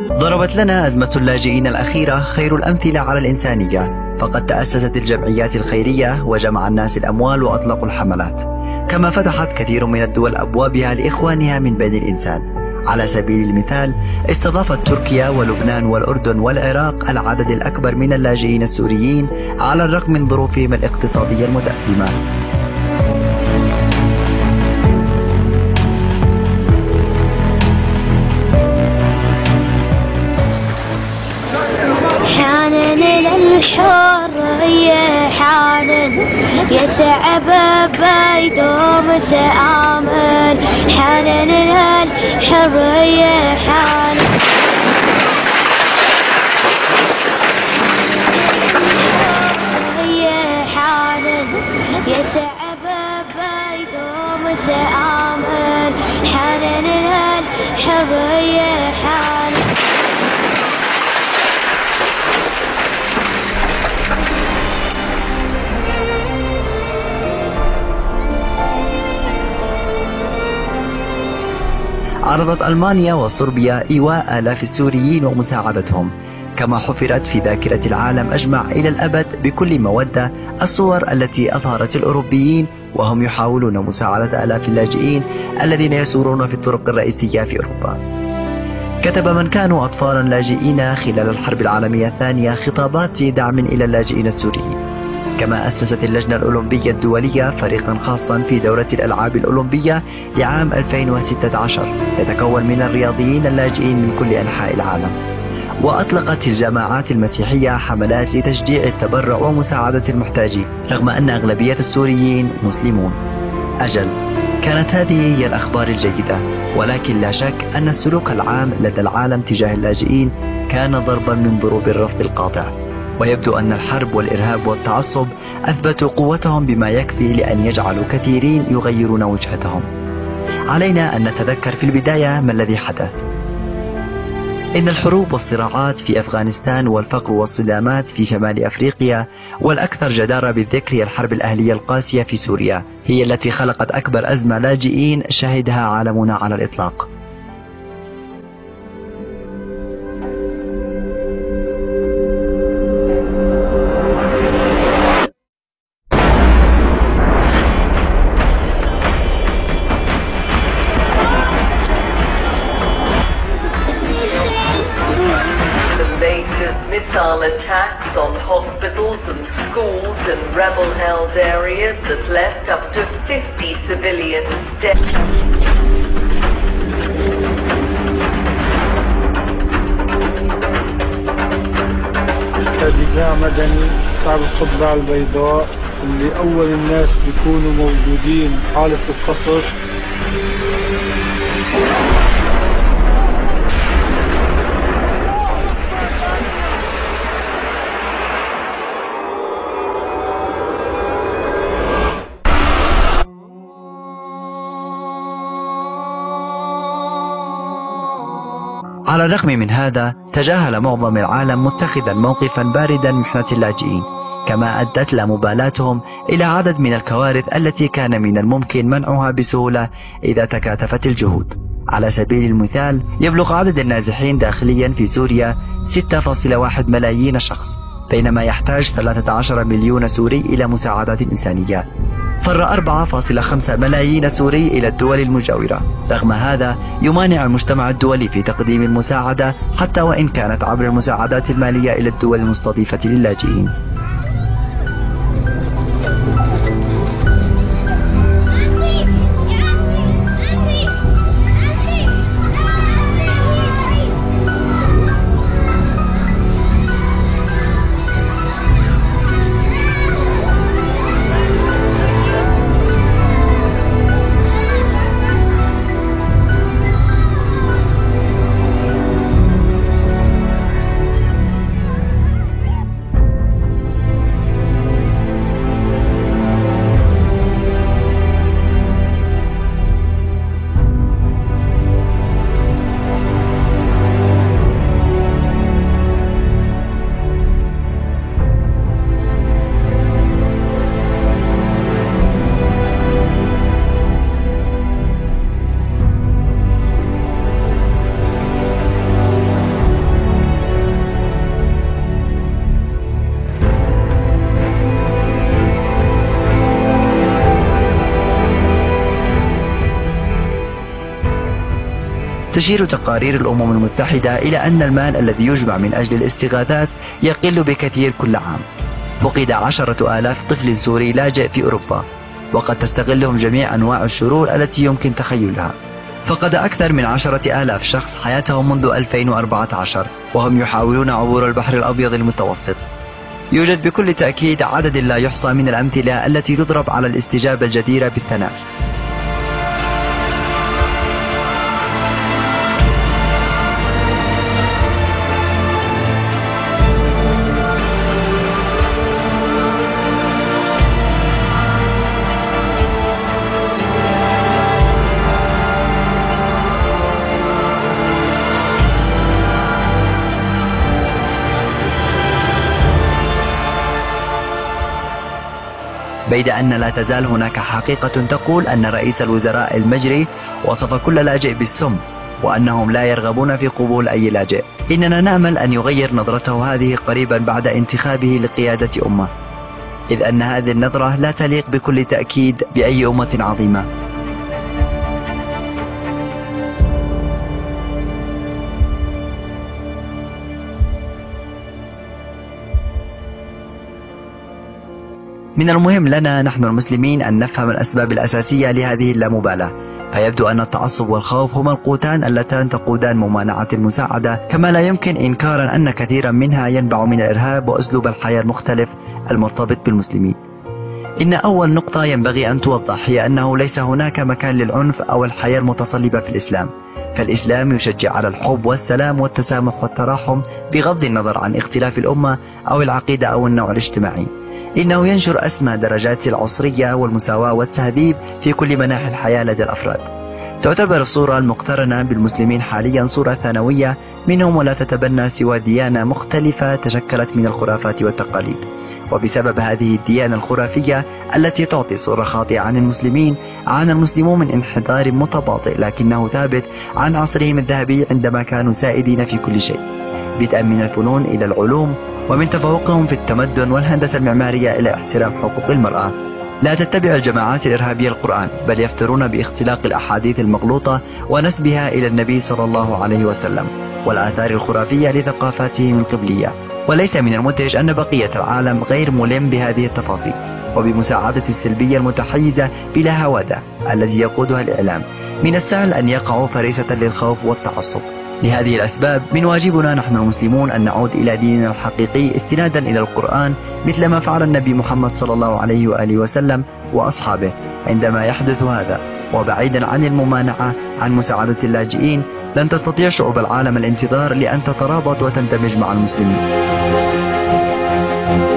ضربت لنا أزمة اللاجئين الأخيرة خير الأمثلة على الإنسانية، فقد تأسست الجمعيات الخيرية وجمع الناس الأموال وأطلقوا الحملات، كما فتحت كثير من الدول أبوابها لإخوانها من بين الإنسان. على سبيل المثال استضافت تركيا ولبنان والأردن والعراق العدد الأكبر من اللاجئين السوريين على الرغم من ظروفهم الاقتصادية المتأزمة. حانن للحرية حانن يسعب بيدوم سآمن، حانن للحرية حانن يسعب بيدوم سآمن، حانن للحرية حانن. عرضت ألمانيا وصربيا إيواء آلاف السوريين ومساعدتهم، كما حفرت في ذاكرة العالم أجمع إلى الأبد بكل مودة الصور التي أظهرت الأوروبيين وهم يحاولون مساعدة آلاف اللاجئين الذين يسورون في الطرق الرئيسية في أوروبا. كتب من كانوا أطفالا لاجئين خلال الحرب العالمية الثانية خطابات دعم إلى اللاجئين السوريين. كما أسست اللجنة الأولمبية الدولية فريقا خاصا في دورة الألعاب الأولمبية لعام 2016 يتكون من الرياضيين اللاجئين من كل أنحاء العالم. وأطلقت الجماعات المسيحية حملات لتشجيع التبرع ومساعدة المحتاجين رغم أن أغلبية السوريين مسلمون. أجل، كانت هذه هي الأخبار الجيدة، ولكن لا شك أن السلوك العام لدى العالم تجاه اللاجئين كان ضربا من ضروب الرفض القاطع. ويبدو أن الحرب والإرهاب والتعصب أثبتوا قوتهم بما يكفي لأن يجعلوا كثيرين يغيرون وجهتهم. علينا أن نتذكر في البداية ما الذي حدث. إن الحروب والصراعات في أفغانستان والفقر والصدامات في شمال أفريقيا والأكثر جدارة بالذكر هي الحرب الأهلية القاسية في سوريا هي التي خلقت أكبر أزمة لاجئين شهدها عالمنا على الإطلاق. Missile attacks on hospitals and schools in rebel-held areas that left up to 50 civilians dead. كدفاع مدني صعب القبعة البيضاء اللي أول الناس بيكونوا موجودين حالة القصف. على الرغم من هذا تجاهل معظم العالم متخذا موقفا باردا من محنة اللاجئين، كما أدت لا مبالاتهم إلى عدد من الكوارث التي كان من الممكن منعها بسهولة إذا تكاتفت الجهود. على سبيل المثال يبلغ عدد النازحين داخليا في سوريا 6.1 ملايين شخص، بينما يحتاج 13 مليون سوري إلى مساعدات إنسانية. فر 4.5 ملايين سوري إلى الدول المجاورة. رغم هذا يمانع المجتمع الدولي في تقديم المساعدة حتى وإن كانت عبر المساعدات المالية إلى الدول المستضيفة للاجئين. تشير تقارير الأمم المتحدة إلى أن المال الذي يجمع من أجل الاستغاثات يقل بكثير كل عام. فقد 10,000 طفل سوري لاجئ في أوروبا، وقد تستغلهم جميع أنواع الشرور التي يمكن تخيلها. فقد أكثر من 10,000 شخص حياتهم منذ 2014 وهم يحاولون عبور البحر الأبيض المتوسط. يوجد بكل تأكيد عدد لا يحصى من الأمثلة التي تضرب على الاستجابة الجديرة بالثناء. بيد أن لا تزال هناك حقيقة تقول أن رئيس الوزراء المجري وصف كل لاجئ بالسم، وأنهم لا يرغبون في قبول أي لاجئ. إننا نأمل أن يغير نظرته هذه قريبا بعد انتخابه لقيادة أمة، إذ أن هذه النظرة لا تليق بكل تأكيد بأي أمة عظيمة. من المهم لنا نحن المسلمين أن نفهم الأسباب الأساسية لهذه اللامبالاة، فيبدو أن التعصب والخوف هما القوتان اللتان تقودان ممانعة المساعدة، كما لا يمكن إنكارا أن كثيرا منها ينبع من الإرهاب وأسلوب الحياة المختلف المرتبط بالمسلمين. إن أول نقطة ينبغي أن توضح هي أنه ليس هناك مكان للعنف أو الحياة المتصلبة في الإسلام، فالإسلام يشجع على الحب والسلام والتسامح والتراحم بغض النظر عن اختلاف الأمة أو العقيدة أو النوع الاجتماعي. إنه ينشر أسمى درجات العصرية والمساواة والتهذيب في كل مناحي الحياة لدى الأفراد. تعتبر الصورة المقترنة بالمسلمين حاليا صورة ثانوية منهم ولا تتبنى سوى ديانة مختلفة تشكلت من الخرافات والتقاليد. وبسبب هذه الديانة الخرافية التي تعطي صورة خاطئة عن المسلمين، عانى المسلمون من انحدار متباطئ لكنه ثابت عن عصرهم الذهبي عندما كانوا سائدين في كل شيء، بدءا من الفنون إلى العلوم، ومن تفوقهم في التمدن والهندسة المعمارية إلى احترام حقوق المرأة. لا تتبع الجماعات الإرهابية القرآن، بل يفترون باختلاق الأحاديث المغلوطة ونسبها إلى النبي صلى الله عليه وسلم والآثار الخرافية لثقافاتهم القبلية. وليس من المدهش أن بقية العالم غير ملم بهذه التفاصيل، وبمساعدة السلبية المتحيزة بلا هوادة التي يقودها الإعلام من السهل أن يقعوا فريسة للخوف والتعصب. لهذه الأسباب من واجبنا نحن المسلمون أن نعود إلى ديننا الحقيقي استنادا إلى القرآن، مثل ما فعل النبي محمد صلى الله عليه وآله وسلم وأصحابه عندما يحدث هذا. وبعيدا عن الممانعة عن مساعدة اللاجئين، لن تستطيع شعوب العالم الانتظار لأن تترابط وتندمج مع المسلمين.